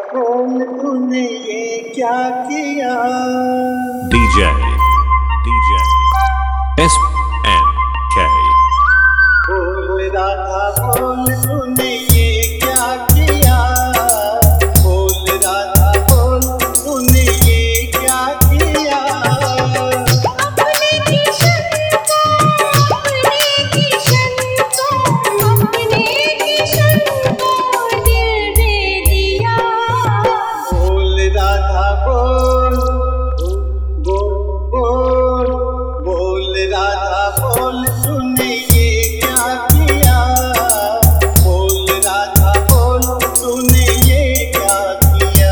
बोल तूने ये क्या किया। DJ SNK। बोल राधा बोल तूने ये क्या किया। बोल राधा बोल तूने ये क्या किया। अपने किशन को दिल दे दिया। बोल राधा बोल बोल बोल राधा बोल तूने ये क्या किया। बोल राधा बोल तूने ये क्या किया।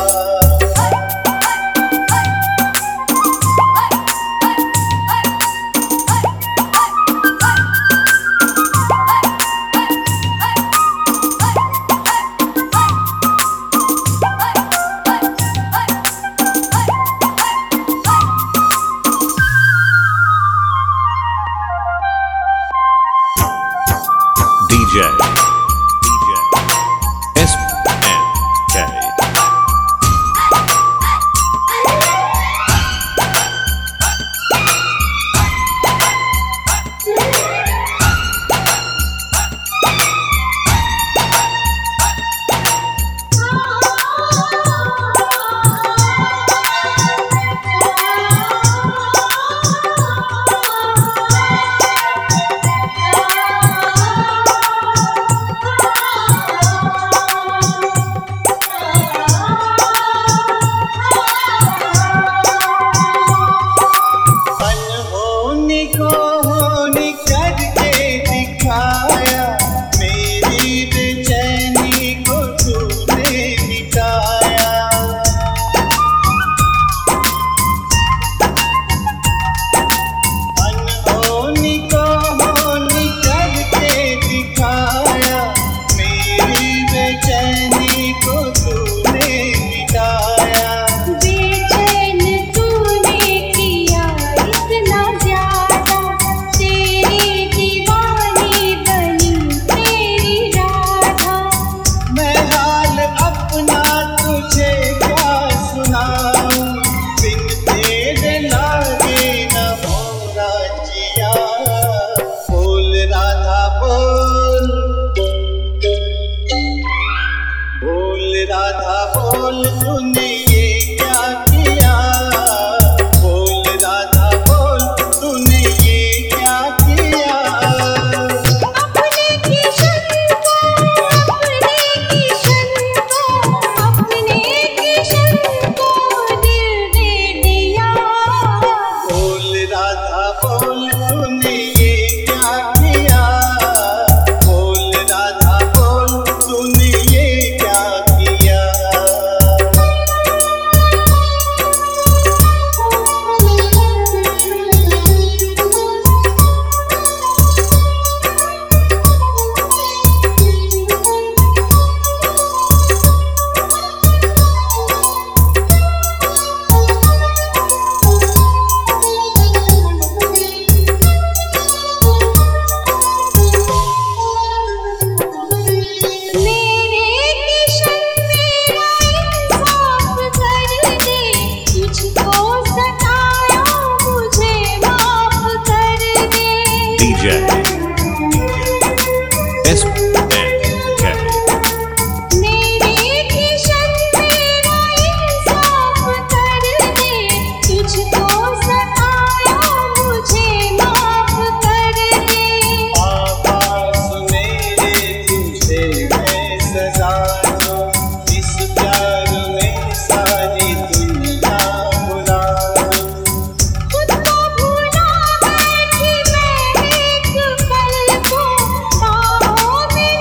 DJ SNK। अनहोनी को होनी करके दिखाया। मेरी बेचैनी को तूने मिटाया। अनहोनी को होनी करके दिखाया। मेरी बेचैनी को तूने मिटाया। बेचैन तूने किया इतना ज्यादा। तेरी दीवानी बनी तेरी राधा। मैं हाल अपना तुझे क्या सुनाऊं। बिन तेरे लागे न मोरा जिया। बोल राधा बोल बोल राधा बोल तूने ये क्या किया। बोल राधा बोल तूने ये क्या किया। अपने किशन को दिल दे दिया। बोल राधा बोल तूने ये क्या किया। बोल राधा बोल तूने ये क्या किया। मेरे किशन मेरा इंसाफ कर दे। तुझको सताया मुझे माफ कर दे। DJ SNK। मेरे किशन मेरा इंसाफ कर दे। तुझको सताया मुझे माफ कर दे। आवाज़ मेरे तुझे मैं सजा दूं। इस प्यार में सारी दुनिया बुला दूं। खुद को भूला है कि मैं एक पल को बाहों में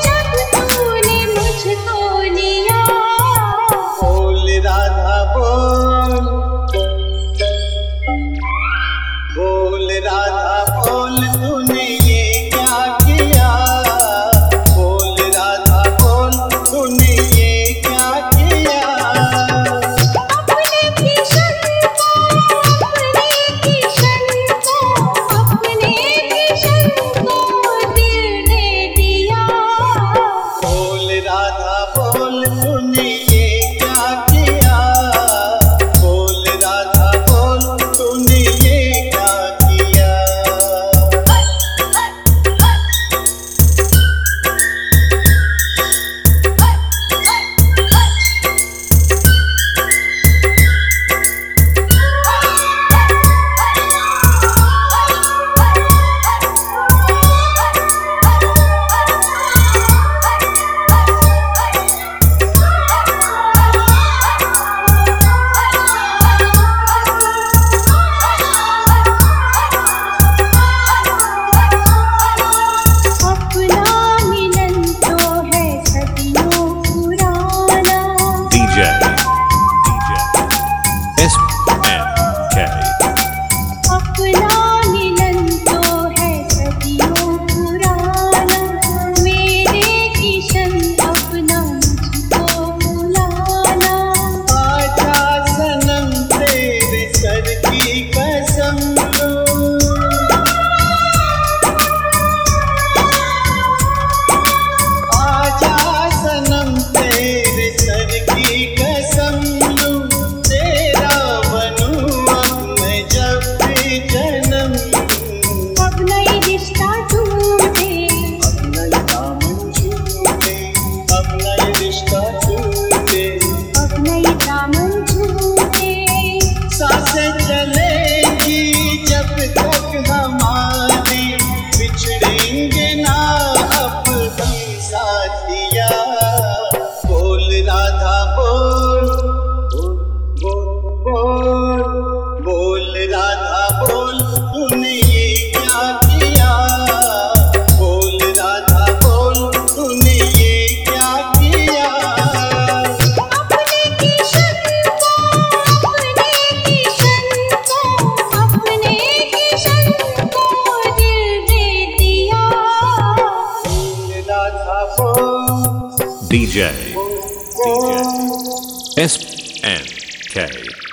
DJ. DJ. SNK.